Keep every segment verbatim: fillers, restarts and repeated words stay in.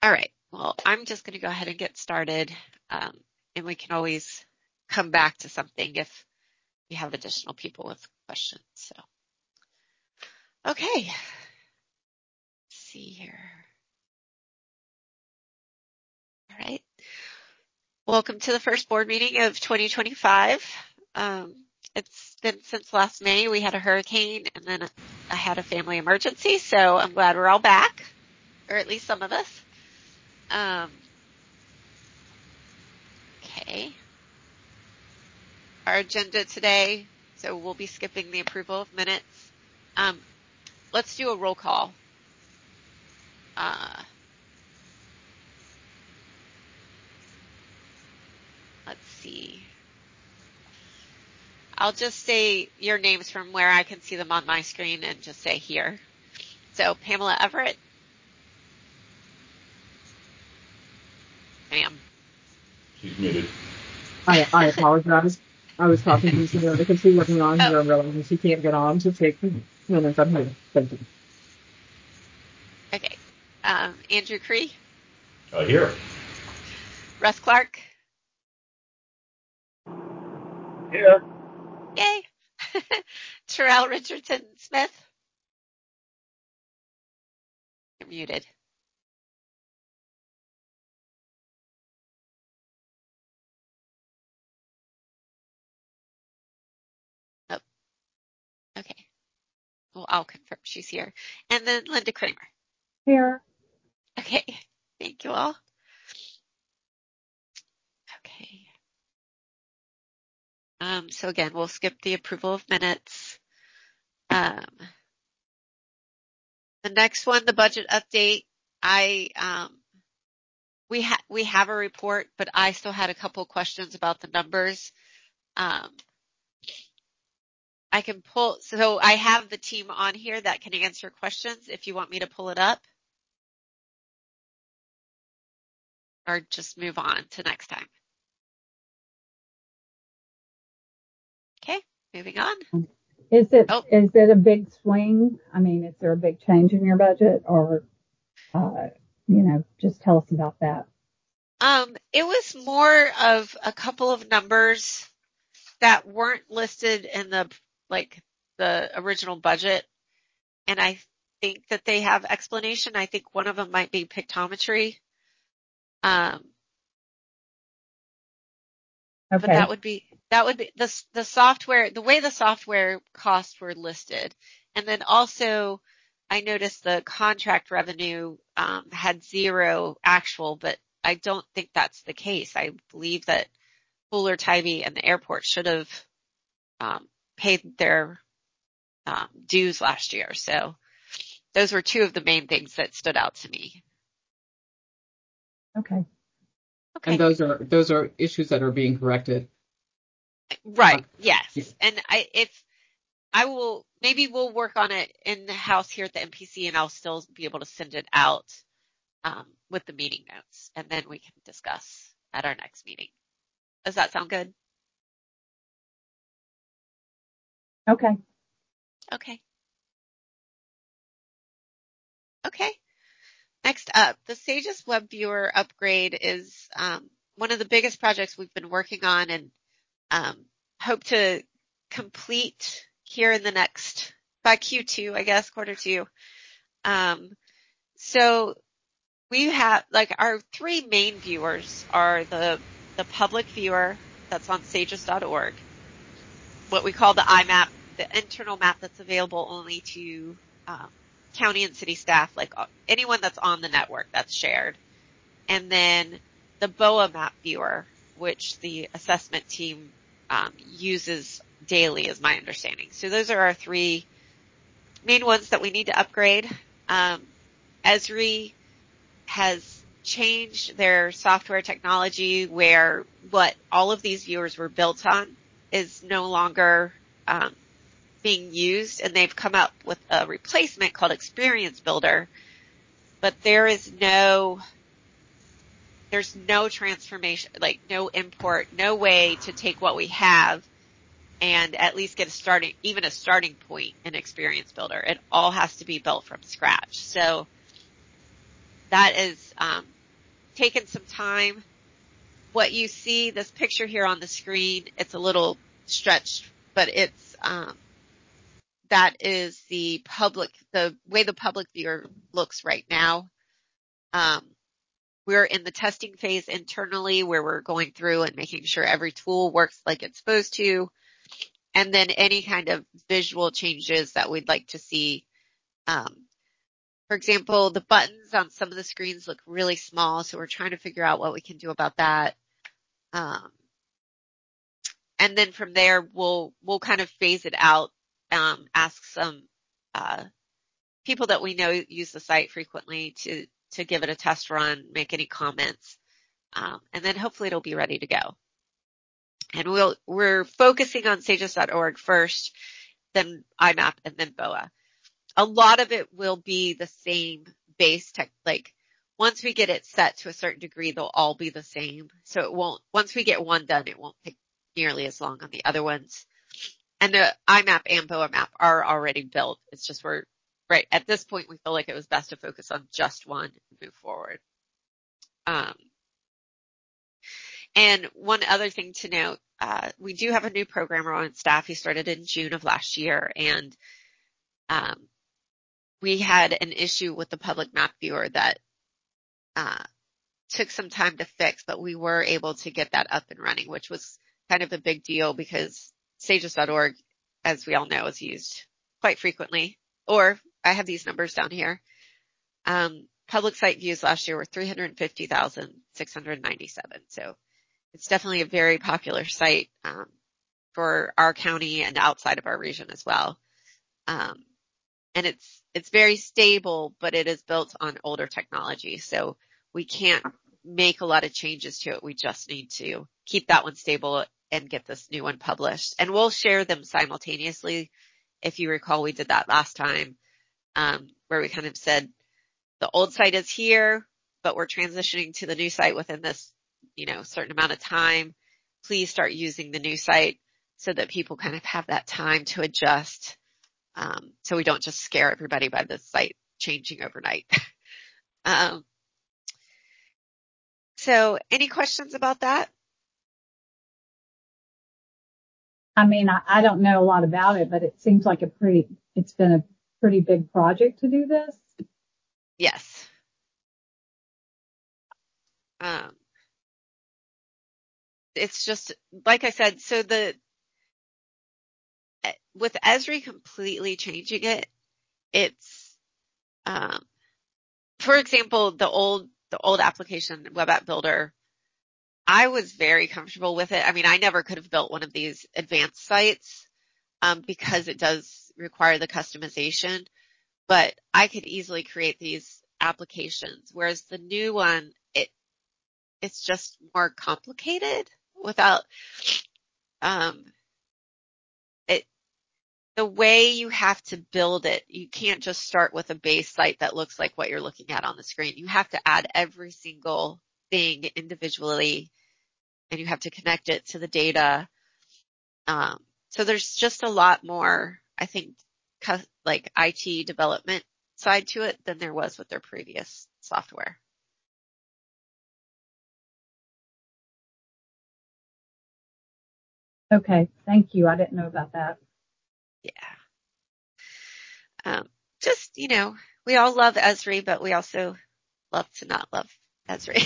All right. Well, I'm just going to go ahead and get started, um, and we can always come back to something if you have additional people with questions. So, okay. Let's see here. All right. Welcome to the first board meeting of twenty twenty-five. Um, it's been since last May. We had a hurricane, and then I had a family emergency, so I'm glad we're all back, or at least some of us. Um, okay. Our agenda today, so we'll be skipping the approval of minutes. Um, let's do a roll call. Uh, let's see. I'll just say your names from where I can see them on my screen and just say here. So Pamela Everett. Ma'am. She's muted. I, I apologize. I was talking to Sarah because she wasn't on here and realizing she can't get on to take minutes. I'm here. Thank you. Okay. Um, Andrew Cree. Uh, here. Russ Clark. Here. Yay. Terrell Richardson Smith. You're muted. Oh, okay. Well, I'll confirm she's here. And then Linda Kramer. Here. Okay. Thank you all. Okay. Um, so again, we'll skip the approval of minutes. Um, the next one, the budget update. I, um, we ha- we have a report, but I still had a couple questions about the numbers. Um, I can pull, so I have the team on here that can answer questions if you want me to pull it up. Or just move on to next time. Okay, moving on. Is it oh. is it a big swing? I mean, is there a big change in your budget, or uh, you know, just tell us about that. Um, it was more of a couple of numbers that weren't listed in the like the original budget, and I think that they have explanation. I think one of them might be pictometry. Um, Okay. but that would be that would be the the software, the way the software costs were listed, and then also I noticed the contract revenue um, had zero actual, but I don't think that's the case. I believe that Fuller Tybee and the airport should have um, paid their um, dues last year. So those were two of the main things that stood out to me. Okay. Okay. And those are those are issues that are being corrected. Right. Uh, yes. yeah. And I, if I will, maybe we'll work on it in the house here at the M P C, and I'll still be able to send it out um, with the meeting notes, and then we can discuss at our next meeting. Does that sound good? Okay. Okay. Okay. Next up, the Sages Web Viewer upgrade is um, one of the biggest projects we've been working on, and um, hope to complete here in the next, by Q two, I guess, quarter two. Um, so we have, like, our three main viewers are the, the public viewer that's on sages dot org, what we call the I MAP, the internal map that's available only to um, county and city staff, like anyone that's on the network that's shared. And then the B O A map viewer, which the assessment team um, uses daily, is my understanding. So those are our three main ones that we need to upgrade. Um, Esri has changed their software technology where what all of these viewers were built on is no longer um, being used, and they've come up with a replacement called Experience Builder, but there is no there's no transformation, like no import, no way to take what we have and at least get a starting, even a starting point in Experience Builder. It all has to be built from scratch. So that is um, taken some time. What you see, this picture here on the screen, it's a little stretched, but it's um, that is the public, the way the public viewer looks right now. Um, we're in the testing phase internally where we're going through and making sure every tool works like it's supposed to. And then any kind of visual changes that we'd like to see. Um, for example, the buttons on some of the screens look really small, so we're trying to figure out what we can do about that. Um, and then from there, we'll we'll kind of phase it out, um, ask some uh, people that we know use the site frequently to to give it a test run, make any comments, um, and then hopefully it'll be ready to go. And we'll, we're focusing on sages dot org first, then I MAP, and then B O A. A lot of it will be the same base tech, like once we get it set to a certain degree, they'll all be the same. So it won't, once we get one done, it won't take nearly as long on the other ones. And the I MAP and B O A map are already built. It's just we're, right, at this point, we feel like it was best to focus on just one and move forward. Um, And one other thing to note, uh, we do have a new programmer on staff. He started in June of last year, and um, we had an issue with the public map viewer that uh, took some time to fix, but we were able to get that up and running, which was kind of a big deal because sages dot org, as we all know, is used quite frequently. Or I have these numbers down here. Um, public site views last year were three hundred fifty thousand six hundred ninety-seven. So it's definitely a very popular site um, for our county and outside of our region as well. Um, and it's it's very stable, but it is built on older technology, so we can't make a lot of changes to it. We just need to keep that one stable and get this new one published. And we'll share them simultaneously. If you recall, we did that last time, um, where we kind of said the old site is here, but we're transitioning to the new site within this, you know, certain amount of time. Please start using the new site so that people kind of have that time to adjust. Um, so we don't just scare everybody by the site changing overnight. um, so any questions about that? I mean, I, I don't know a lot about it, but it seems like a pretty, it's been a pretty big project to do this. Yes. Um, it's just, like I said, so the, with Esri completely changing it, it's, um, for example, the old, the old application web app builder, I was very comfortable with it. I mean, I never could have built one of these advanced sites, um, because it does require the customization, but I could easily create these applications. Whereas the new one, it, it's just more complicated without, um, it, the way you have to build it, you can't just start with a base site that looks like what you're looking at on the screen. You have to add every single thing individually, and you have to connect it to the data. Um, so there's just a lot more, I think, like I T development side to it than there was with their previous software. Okay, thank you. I didn't know about that. Yeah. Um, just, you know, we all love Esri, but we also love to not love Esri.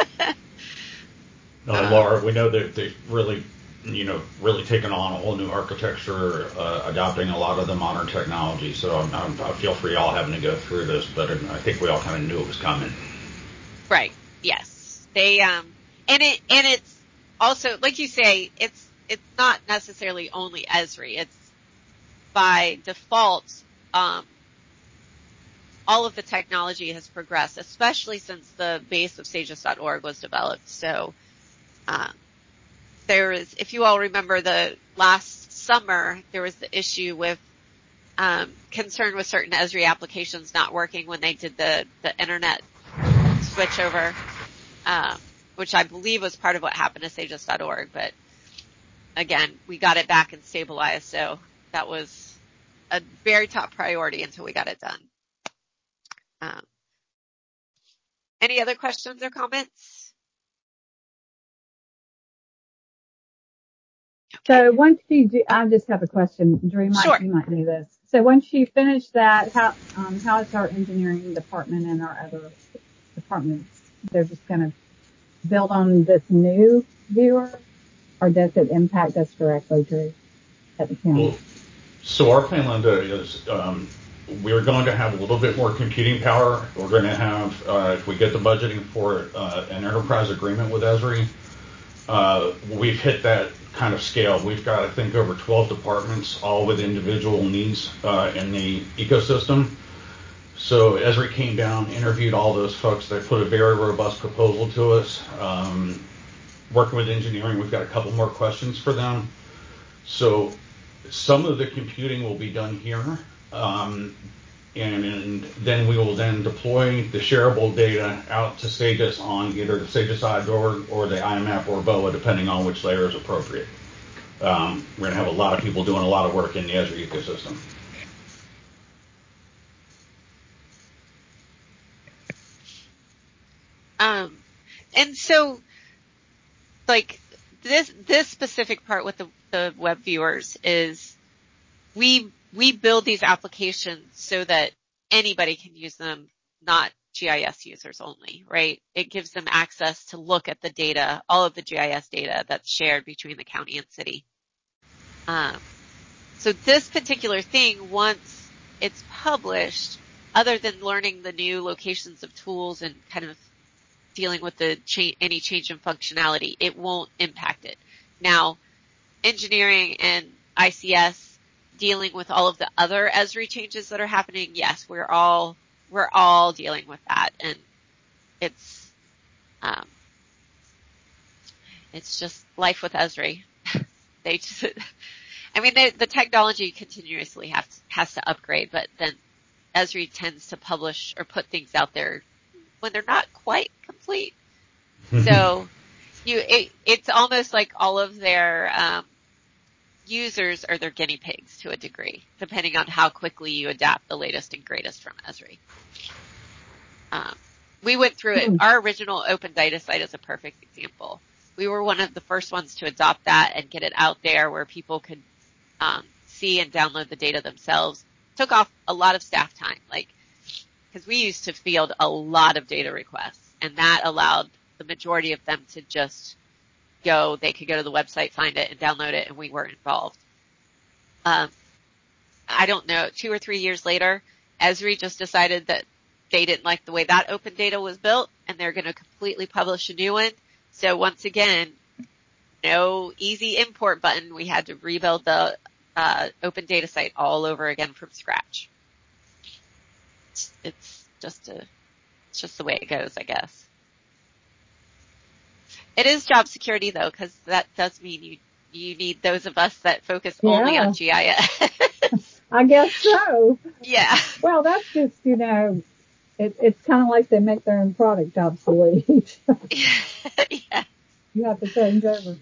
No, um, Laura, we know that they've really, you know, really taken on a whole new architecture, uh, adopting a lot of the modern technology. So I'm, I'm, I feel for y'all having to go through this, but I think we all kind of knew it was coming. Right. Yes. They, um, and it, and it's also, like you say, it's, it's not necessarily only Esri. It's by default, um, all of the technology has progressed, especially since the base of sages dot org was developed. So, um, there is, if you all remember the last summer, there was the issue with, um, concern with certain Esri applications not working when they did the, the internet switch over, um, which I believe was part of what happened to sages dot org. But again, we got it back and stabilized. So that was a very top priority until we got it done. Um, Any other questions or comments? So once you do, I just have a question. Drew, might, Sure. you might do this. So once you finish that, how, um, how is our engineering department and our other departments? They're just going to build on this new viewer, or does it impact us directly, Drew, at the county? Well, so our plan, Linda, is um, we're going to have a little bit more computing power. We're going to have, uh, if we get the budgeting for uh, an enterprise agreement with Esri, uh, we've hit that kind of scale. We've got, I think, over twelve departments, all with individual needs uh, in the ecosystem. So Esri came down, interviewed all those folks. They put a very robust proposal to us. Um, working with engineering, we've got a couple more questions for them. So some of the computing will be done here, um, and, and then we will then deploy the shareable data out to Sagis on either the Sagis side or, or the I M A P or B O A, depending on which layer is appropriate. Um, we're going to have a lot of people doing a lot of work in the Esri ecosystem. Um, and so, like, this, this specific part with the, the web viewers is we, we build these applications so that anybody can use them, not G I S users only, right? It gives them access to look at the data, all of the G I S data that's shared between the county and city. Um, so this particular thing, once it's published, other than learning the new locations of tools and kind of dealing with the cha- any change in functionality, it won't impact it. Now, engineering and I C S dealing with all of the other Esri changes that are happening, yes, we're all we're all dealing with that, and it's um, it's just life with Esri. They just, I mean, they, the technology continuously has has to upgrade, but then Esri tends to publish or put things out there when they're not quite complete. So you, it, it's almost like all of their um, users are their guinea pigs to a degree, depending on how quickly you adapt the latest and greatest from Esri. Um, we went through it. Our original open data site is a perfect example. We were one of the first ones to adopt that and get it out there where people could um, see and download the data themselves. Took off a lot of staff time, like, because we used to field a lot of data requests, and that allowed the majority of them to just go, they could go to the website, find it, and download it, and we weren't involved. Um, I don't know, two or three years later, Esri just decided that they didn't like the way that open data was built, and they're going to completely publish a new one. So once again, no easy import button. We had to rebuild the uh, open data site all over again from scratch. It's, it's just a, it's just the way it goes, I guess. It is job security though, because that does mean you you need those of us that focus Yeah. only on G I S. I guess so. Yeah. Well, that's just, you know, it, it's kind of like they make their own product obsolete. Yeah. You have to change over.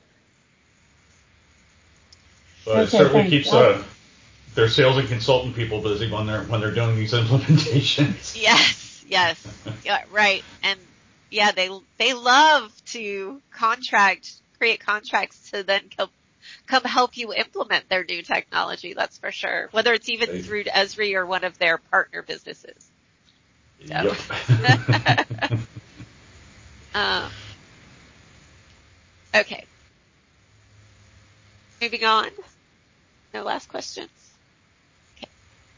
But Okay, it certainly thanks. keeps uh, their sales and consultant people busy when they're when they're doing these implementations. Yes, yes, yeah, right. And yeah, they they love to contract, create contracts to then come come help you implement their new technology. That's for sure. Whether it's even They, through Esri or one of their partner businesses. So. Yep. um, okay. Moving on. No last questions. Okay.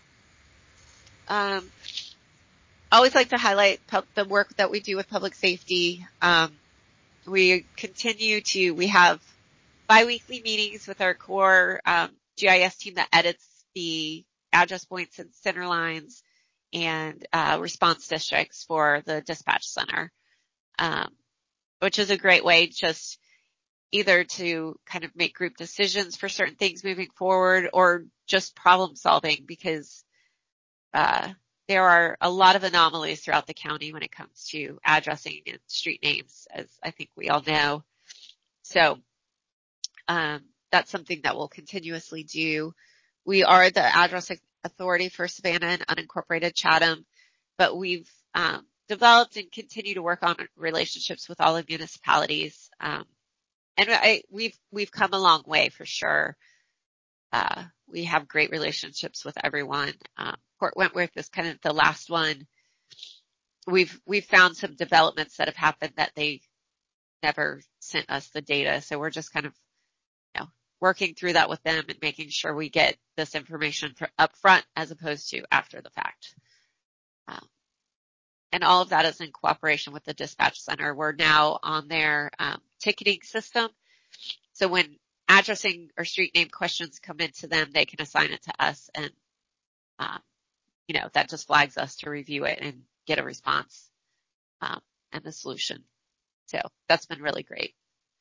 Um, I always like to highlight pub- the work that we do with public safety. Um, we continue to, we have biweekly meetings with our core um, G I S team that edits the address points and center lines and uh, response districts for the dispatch center, um, which is a great way just either to kind of make group decisions for certain things moving forward or just problem solving, because uh, there are a lot of anomalies throughout the county when it comes to addressing and street names, as I think we all know. So um, that's something that we'll continuously do. We are the address authority for Savannah and unincorporated Chatham, but we've um, developed and continue to work on relationships with all the municipalities. Um, and I, we've, we've come a long way for sure. Uh, we have great relationships with everyone. Um, Port Wentworth is kind of the last one. We've, we've found some developments that have happened that they never sent us the data. So we're just kind of, you know, working through that with them and making sure we get this information for up front as opposed to after the fact. Um, and all of that is in cooperation with the dispatch center. We're now on their um, ticketing system. So when addressing or street name questions come into them, they can assign it to us, and um, you know, that just flags us to review it and get a response um, and the solution. So that's been really great.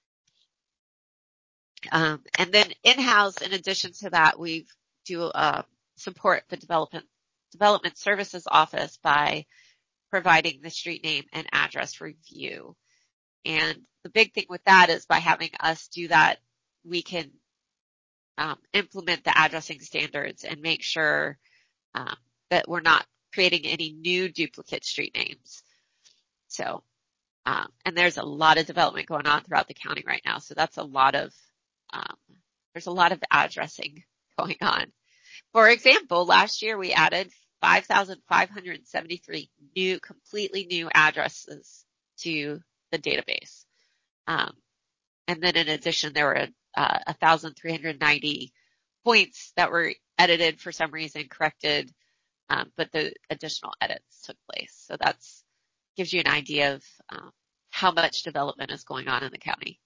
Um, and then in-house, in addition to that, we do uh, support the development development services office by providing the street name and address review. And the big thing with that is by having us do that, we can um, implement the addressing standards and make sure um, that we're not creating any new duplicate street names. So, um, and there's a lot of development going on throughout the county right now. So that's a lot of, um, there's a lot of addressing going on. For example, last year we added five thousand five hundred seventy-three new, completely new addresses to the database. Um, and then in addition, there were uh, one thousand three hundred ninety points that were edited for some reason, corrected, um, but the additional edits took place. So that's gives you an idea of um, how much development is going on in the county.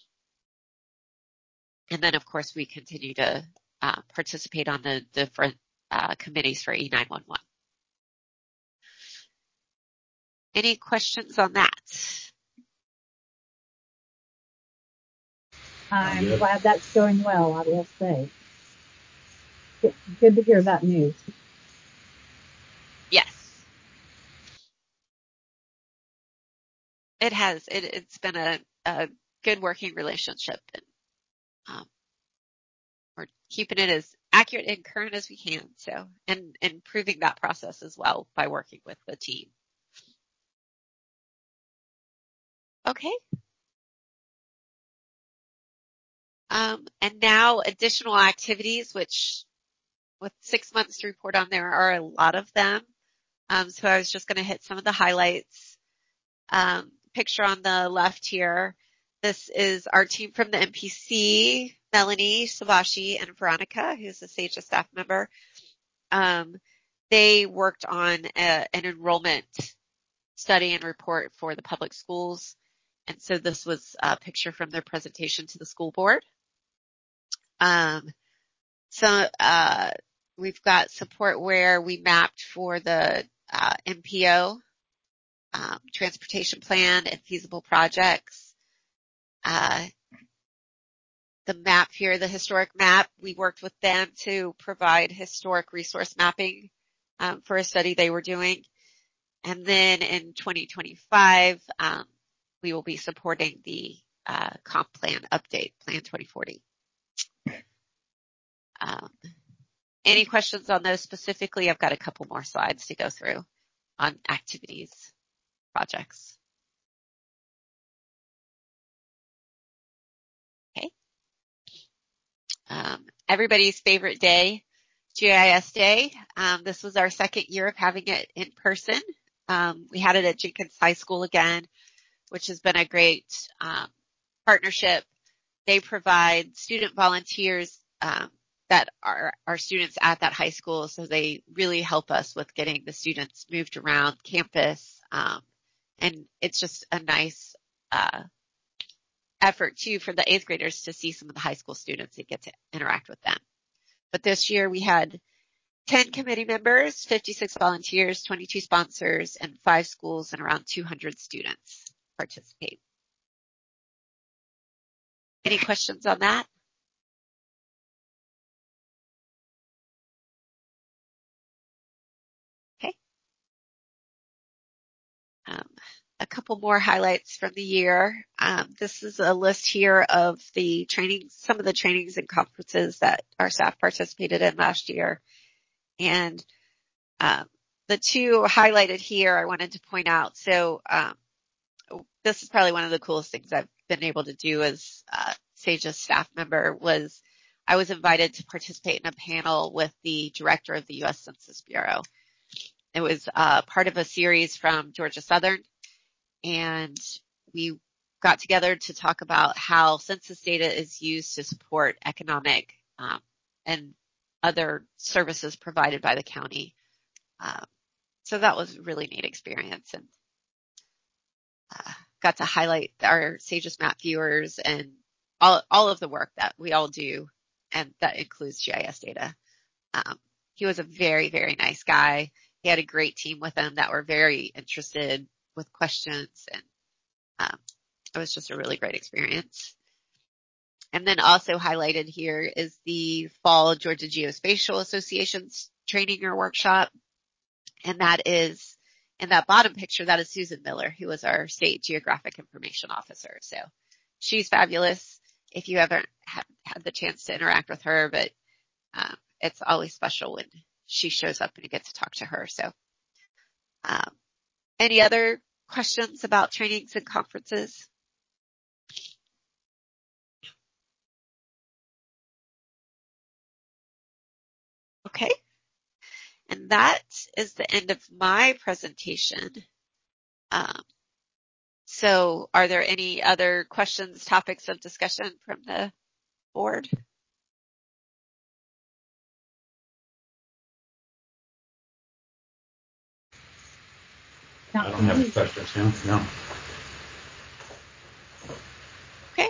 And then, of course, we continue to uh, participate on the different uh, committees for E nine one one. Any questions on that? I'm glad that's going well, I will say. Good to hear that news. Yes. It has. It, it's been a, a good working relationship, and um, we're keeping it as accurate and current as we can. So, and improving that process as well by working with the team. Okay. Um, and now additional activities, which with six months to report on, there are a lot of them. Um, so I was just going to hit some of the highlights. Um, picture on the left here. This is our team from the M P C, Melanie, Sabashi, and Veronica, who's a SAGE staff member. Um, they worked on a, an enrollment study and report for the public schools. And so this was a picture from their presentation to the school board. Um, so, uh, we've got support where we mapped for the, uh, M P O, um, transportation plan and feasible projects. Uh, the map here, the historic map, we worked with them to provide historic resource mapping, um, for a study they were doing. And then in twenty twenty-five, um, we will be supporting the, uh, comp plan update, Plan twenty forty. Um, any questions on those specifically? I've got a couple more slides to go through on activities, projects. Okay. Um, everybody's favorite day, G I S Day. Um, this was our second year of having it in person. Um, we had it at Jenkins High School again, which has been a great um, partnership. They provide student volunteers um, that are, are students at that high school, so they really help us with getting the students moved around campus. Um, and it's just a nice uh, effort, too, for the eighth graders to see some of the high school students and get to interact with them. But this year we had ten committee members, fifty-six volunteers, twenty-two sponsors, and five schools and around two hundred students participate. Any questions on that? Okay. Um, a couple more highlights from the year. Um, this is a list here of the trainings, some of the trainings and conferences that our staff participated in last year. And um, the two highlighted here I wanted to point out. So um, this is probably one of the coolest things I've been able to do as uh, SAGES staff member was I was invited to participate in a panel with the director of the U S Census Bureau. It was uh, part of a series from Georgia Southern, and we got together to talk about how census data is used to support economic um, and other services provided by the county. Um, so that was a really neat experience, and uh, got to highlight our SAGES map viewers and all, all of the work that we all do, and that includes G I S data. Um, he was a very, very nice guy. He had a great team with him that were very interested with questions, and um, it was just a really great experience. And then also highlighted here is the Fall Georgia Geospatial Association's training or workshop. And that is, in that bottom picture, that is Susan Miller, who was our state geographic information officer. So she's fabulous if you haven't had the chance to interact with her, but um, it's always special when she shows up and you get to talk to her. So um, any other questions about trainings and conferences? Okay. And that is the end of my presentation. Um, so are there any other questions, topics of discussion from the board? I don't have any questions now. No. Okay.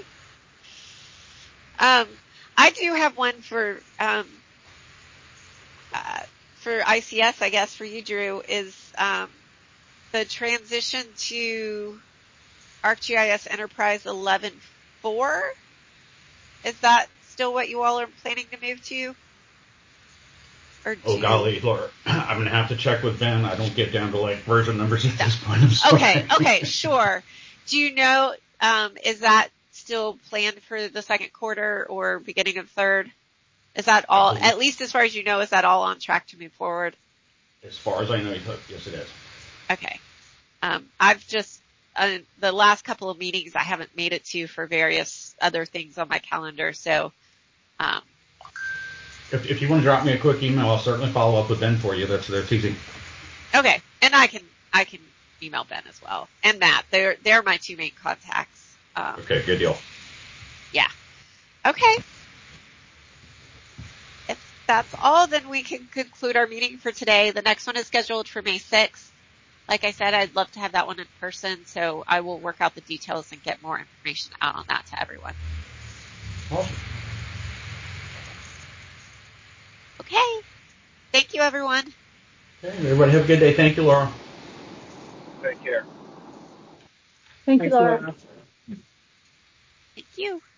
Um, I do have one for, um, uh, for I C S, I guess, for you, Drew, is, um, the transition to ArcGIS Enterprise eleven point four. Is that still what you all are planning to move to? Or Oh, do golly, Laura, I'm going to have to check with Ben. I don't get down to like version numbers at this point. I'm sorry. Okay, okay, sure. Do you know, um, is that still planned for the second quarter or beginning of third? Is that all, at least as far as you know, is that all on track to move forward? As far as I know, yes, it is. Okay. Um, I've just, uh, the last couple of meetings I haven't made it to for various other things on my calendar, so, um, If, if you want to drop me a quick email, I'll certainly follow up with Ben for you. That's that's easy. okay. And I can, I can email Ben as well. And Matt. They're, they're my two main contacts. Um, Okay, good deal. yeah. Okay. If that's all, then we can conclude our meeting for today. The next one is scheduled for May sixth. Like I said, I'd love to have that one in person, so I will work out the details and get more information out on that to everyone. Awesome. Okay. Thank you, everyone. Okay, everybody have a good day. Thank you, Laura. Take care. Thank you, Thanks, Laura. Laura. Thank you.